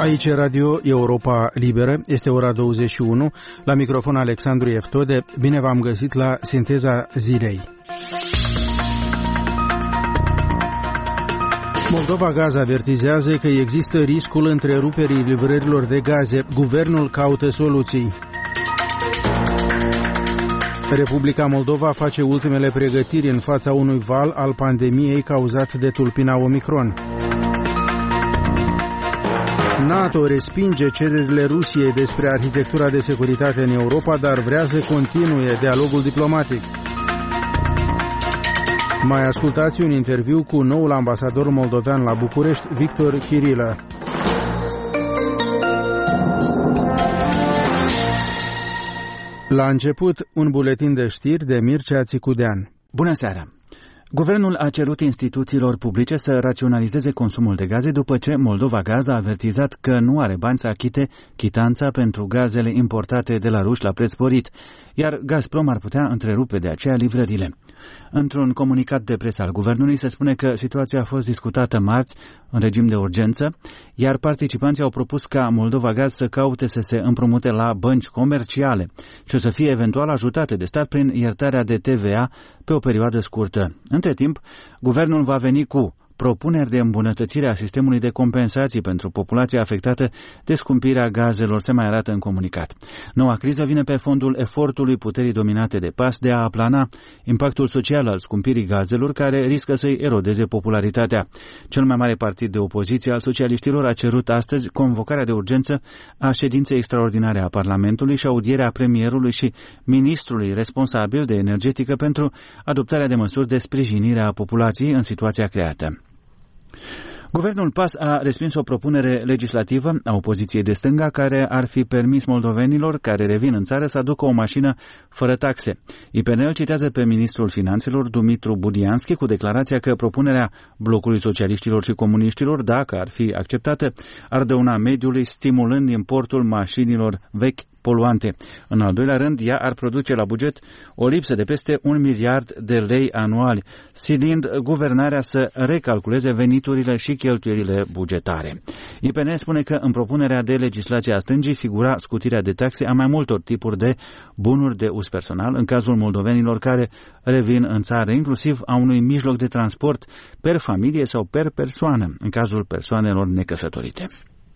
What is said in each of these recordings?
Aici Radio Europa Liberă, este ora 21, la microfon Alexandru Eftode, bine v-am găsit la Sinteza Zilei. Moldova Gaz avertizează că există riscul întreruperii livrărilor de gaze. Guvernul caută soluții. Republica Moldova face ultimele pregătiri în fața unui val al pandemiei cauzat de tulpina Omicron. NATO respinge cererile Rusiei despre arhitectura de securitate în Europa, dar vrea să continue dialogul diplomatic. Mai ascultați un interviu cu noul ambasador moldovean la București, Victor Chirilă. La început, un buletin de știri de Mircea Țicudean. Bună seara! Guvernul a cerut instituțiilor publice să raționalizeze consumul de gaze după ce Moldova Gaz a avertizat că nu are bani să achite chitanța pentru gazele importate de la ruși la preț sporit, iar Gazprom ar putea întrerupe de aceea livrările. Într-un comunicat de presă al guvernului se spune că situația a fost discutată marți în regim de urgență, iar participanții au propus ca Moldova Gaz să caute să se împrumute la bănci comerciale și să fie eventual ajutate de stat prin iertarea de TVA pe o perioadă scurtă. Între timp, guvernul va veni cu propuneri de îmbunătățire a sistemului de compensații pentru populația afectată de scumpirea gazelor, se mai arată în comunicat. Noua criză vine pe fondul efortului puterii dominate de PAS de a aplana impactul social al scumpirii gazelor, care riscă să-i erodeze popularitatea. Cel mai mare partid de opoziție al socialiștilor a cerut astăzi convocarea de urgență a ședinței extraordinare a Parlamentului și audierea premierului și ministrului responsabil de energetică pentru adoptarea de măsuri de sprijinire a populației în situația creată. Guvernul PAS a respins o propunere legislativă a opoziției de stânga care ar fi permis moldovenilor care revin în țară să aducă o mașină fără taxe. IPN-ul citează pe ministrul finanțelor Dumitru Budianski cu declarația că propunerea blocului socialiștilor și comuniștilor, dacă ar fi acceptată, ar dăuna mediului, stimulând importul mașinilor vechi poluante. În al doilea rând, ea ar produce la buget o lipsă de peste 1 miliard de lei anuali, silind guvernarea să recalculeze veniturile și cheltuielile bugetare. IPN spune că în propunerea de legislație a stângii figura scutirea de taxe a mai multor tipuri de bunuri de uz personal în cazul moldovenilor care revin în țară, inclusiv a unui mijloc de transport per familie sau per persoană, în cazul persoanelor necăsătorite.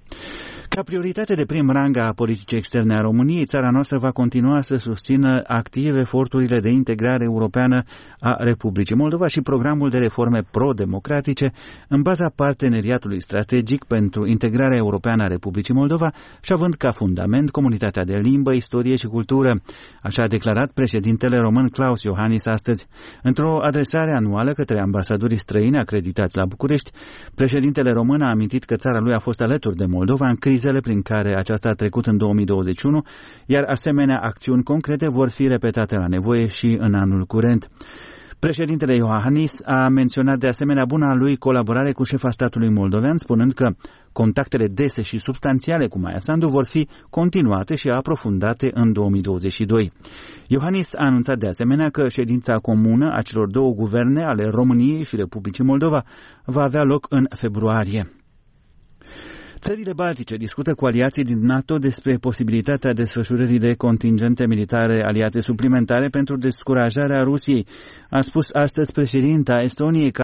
Ca prioritate de prim rang a politicii externe a României, țara noastră va continua să susțină activ eforturile de integrare europeană a Republicii Moldova și programul de reforme pro-democratice în baza parteneriatului strategic pentru integrarea europeană a Republicii Moldova și având ca fundament comunitatea de limbă, istorie și cultură. Așa a declarat președintele român Klaus Iohannis astăzi. Într-o adresare anuală către ambasadorii străini acreditați la București, președintele român a amintit că țara lui a fost alături de Moldova în crizele prin care aceasta a trecut în 2021, iar asemenea acțiuni concrete vor fi repetate la nevoie și în anul curent. Președintele Iohannis a menționat de asemenea buna lui colaborare cu șefa statului moldovean, spunând că contactele dese și substanțiale cu Maia Sandu vor fi continuate și aprofundate în 2022. Iohannis a anunțat de asemenea că ședința comună a celor două guverne ale României și Republicii Moldova va avea loc în februarie. Țările baltice discută cu aliații din NATO despre posibilitatea desfășurării de contingente militare aliate suplimentare pentru descurajarea Rusiei, a spus astăzi președinta Estoniei